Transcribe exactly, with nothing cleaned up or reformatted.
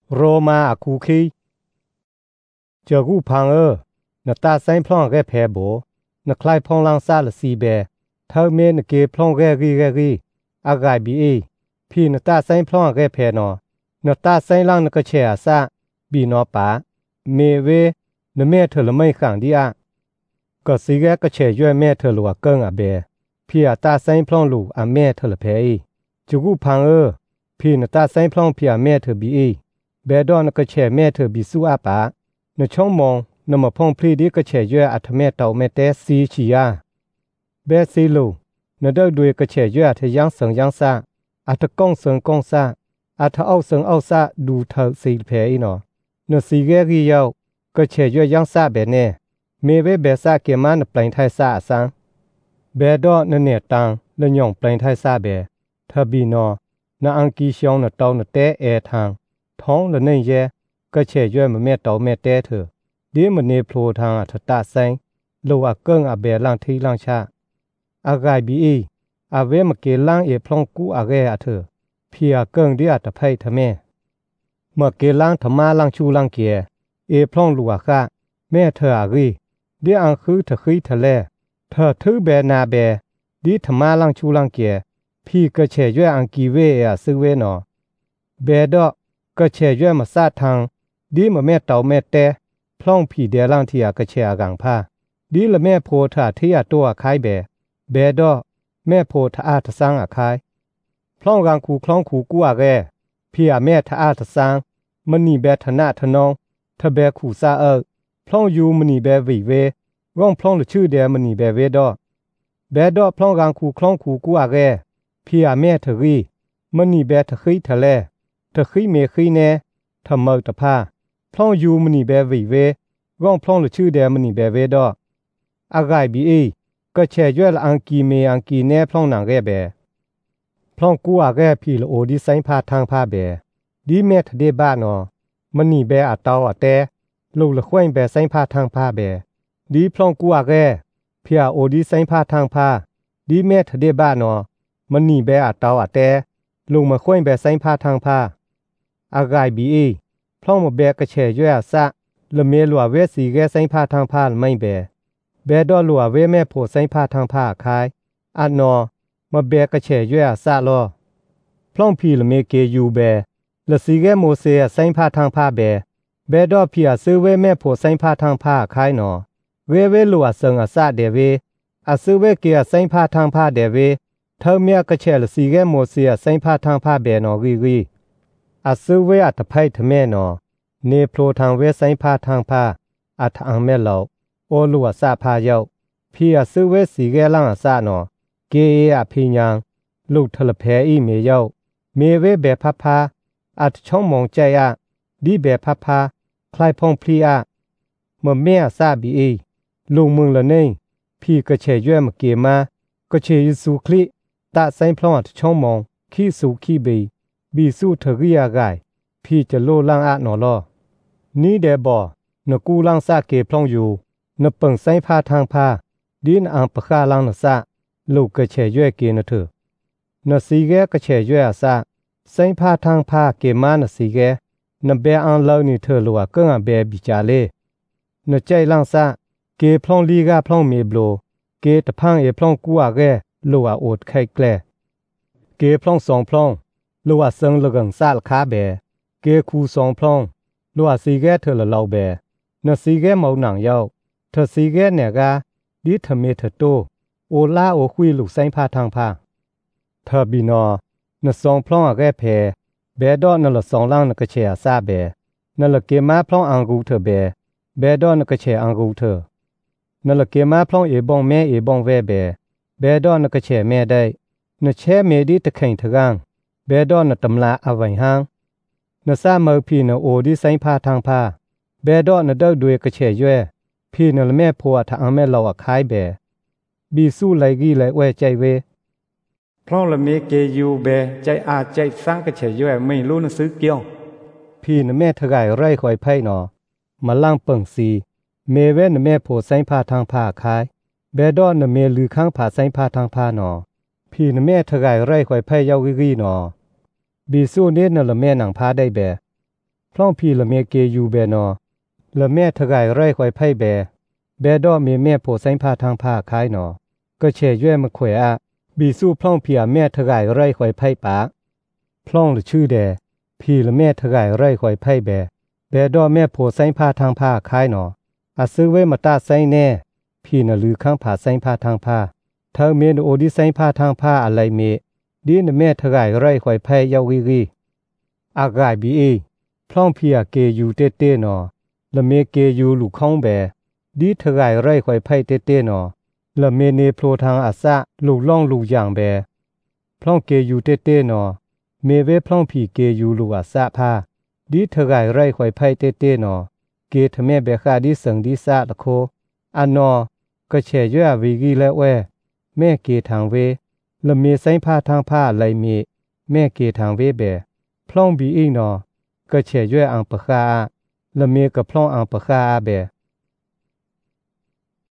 โรมาอาคูคีเจอกูพังเออนตาไซพลองแกแพโบนคลายพองลังซาลซีเบเธอเมนเกพลองแกรีแกรีอากายบีเอพี่นตาไซพลองแกแพนอนตาไซลังนกเชอาซาบีนอปาเมเวนเมเธอละไม่ขังดีอะก็สีแกก็เชยแม่เธอลัวเกิงอะเบพี่อาตาไซพลองลูอะแม่เธอละเพยจูกูพังเออพี่นตาไซพลองพี่อาแม่เธอบีเอเบดอนก็เชแม่เธอบีสู้อาปานช่องมองนมาพงพลีดีก็เฉยยอัฐเมตเตาเมเตซีชียาเบซีลูนเดอด้วยก็เฉยยอัฐยังเสงยังซาอัฐกงเสงกงซาอัฐเอาเสงเอาซาดูเธอสีเพอีนอนสีเกรียาวก็เฉยยยังซาเบเนเมเวเบซาเกมันปลายไทยซาสังเบดอนเนตังนยองปลายไทยซาเบทบีนอนาอังกีชองนเตานเตเอทางท้องละเนยเยก็เฉยยมเมตเตาเมเตเถอดีมันเนโพลทางอัฐตาไซโลอาเกิงอาเบลังทีลังชาอากายบีอีอาเวมเกลังเอพลองกูอาเกอาเถอพี่อาเกิงดีอัตไพทะเมเมื่อเกลังธรรมาลังชูลังเกียเอพลองลัวค่ะแม่เธออารีดีอังคือทะคีทะเลเธอถือเบนาเบดีธรรมาลังชูลังเกียพี่ก็เฉยยอังกีเวอาซึเวนอเบดอก็เฉยยมาซาทางดีมาแม่เตาแม่เตพล่องผีเดลังที่อากระเชอากังผ้าดีละแม่โพธาที่อาตัวคายเบเบดอแม่โพธาอาทสังอาคายพล่องกังคูคล้องคูกู้อาแกพี่อาแม่ทาอาทสังมันนี่เบทนาทนองทะเบคูซาเออพล่องยูมันนี่เบวีเวร่องพล่องละชื่อเดมันนี่เบเวดอเบดอพล่องกังคูคล้องคูกู้อาแกพี่อาแม่ทรีมันนี่เบทคีทะเลทคีเมคีเนทำเมตผ้าพล่องยูมันนี่เบวีเวร่องพล่องละชื่อเดมันนี่เบเวดออากายบีเอก็เชยวยละอังกีเมอังกีแน่พล่องหนังแกเบพล่องกูอาแกพี่ละโอดีไซน์พาทางพาเบดีเมทเดบ้านอมันนี่เบอาเตาอาแต่ลูกละควยเบไซน์พาทางพาเบดีพล่องกูอาแกพี่อาโอดีไซน์พาทางพาดีเมทเดบ้านอมันนี่เบอาเตาอาแต่ลูกมาควยเบไซน์พาทางพาอากายบีเอพล่องมาเบกระเชยวยซะละเมลัวเวสีแกไซพาทางพาไม่เบเบดอลัวเวแม่โพไซพาทางพาคายอันนอมาเบกระเฉยยวยซาลอพล่องพีละเมเกยูเบละสีแกโมเซไซพาทางพาเบเบดอพีอาซื้อเวแม่โพไซพาทางพาคายนอเวเวลัวเซิงอาซาเดเวอาซื้อเวเกียไซพาทางพาเดเวเธอเมียกระเฉละสีแกโมเซไซพาทางพาเบนอวีวีอาซื้อเวอัตไพทเมนอเนโพลทางเวไซพาทางพาอัฐอังเมลาโอลัวซาพาเยาพี่อาซื้อเวสีแกลังอาซานอเกเออพิญังลูกทะเพอีเมเยาเมเวเบพาพาอัดช่องมองใจอะดีเบพาพาคลายพองพลีอะเมื่อแม่ซาบีเอลุงมึงละเนยพี่ก็เฉยย่มเกมาก็เฉยสูคลิตาไซพลองอัดช่องมองขี้สูขี้บีบีสู้เถริยากายพี่จะโลล่างอะหนอลอนี่เดบอนกูลังซาเกพลองอยู่นเปิงไซพาทางพาดินอังปะคาลังนซาลูกกระเฉยย่เกนเถอนสีแกกระเฉยย่อาซาไซพาทางพาเกมานสีแกนเบอังเลานี่เถอลัวก็งเบบิจาเลนใจลังซาเกพลองลีกาพลองเมบโลเกตะพังเอพลองกูอาแกลัวโอดไข่แกลเกพลองสองพลองลัวเซิงละกังซาลคาเบเกคูสองพลองลัวสีแกเถอละเลาเบนสีแกเมาหนังเยาเธอสีแกเนี่ยกาดิทเมเถโตโอลาโอคุยลูกไซพาทางพาเธอบีนอนสองพลองอาแกเพเบดอนนละสองล่างนกเชอาซาเบนละเกมาพลองอังกูเธอเบเบดอนนกเชอังกูเธอนละเกมาพลองเอบองแม่เอบองเวเบเบดอนนกเชแม่ได้นเชเมดิตะเข่งทะกังเบดอนนตำลาอวัยหังนซาเมอพีนโอดิไซพาทางพาเบดอนนเดอด้วยกระเฉยย่พี่นละแม่พัวทางแม่เราคายเบบีสู้ไหลกีไหลแวใจเวเพราะละเมเกยูเบใจอาใจสร้างกระเฉยย่ไม่รู้นซื้อเกี่ยวพี่นแม่ทกายไร่คอยไพ่หนอมาล่างเปิงซีเมเวนแม่โพไซพาทางพาคายเบดอนนเมลือข้างผาไซพาทางพาหนอพี่นแม่ทกายไร่คอยไพ่เยาวีหนอบีสู้เน้นนละแม่หนังพาได้เบพล่องพีละเมเกยูเบนอละแม่ทะไกไรควายไพ่แบแบดอเมแม่โผไซพาทางผ้าคายหนอก็เชย่วยมาขวยอะบีสู้พล่องเพียแม่ทะไกไรควายไพ่ปาพล่องหรือชื่อแดพีละแม่ทะไกไรควายไพ่แบแบดอแม่โผไซพาทางผ้าคายหนออาซื้อไว้มาตาไซแน่พี่น่ะลือข้างผาไซพาทางผ้าเธอเมนโอดิไซพาทางผ้าอะไรเมดีนแม่ทะไกไรควายไพ่ยาวีรีอากายบีเอพล่องเพียเกยูเตเตนอละเมเกยูลูกข้องแบดีทะไกไรควายไพ่เตเตนอละเมเนโพลทางอาสะลูกล่องลูกอย่างแบพล่องเกยูเตเตนอเมเวพล่องผีเกยูลูกอาสะพาดีทะไกไรควายไพ่เตเตนอเกทะแม่เบคาดีสังดีสะละโคอันนอก็เฉยวยวีกีและแวแม่เกทางเวละเมไซพาทางผ้าไหลเมแม่เกทางเวแบพล่องบีอีนอก็เฉยวยอังปะคาละเมกับพล่องอังปะคาแบ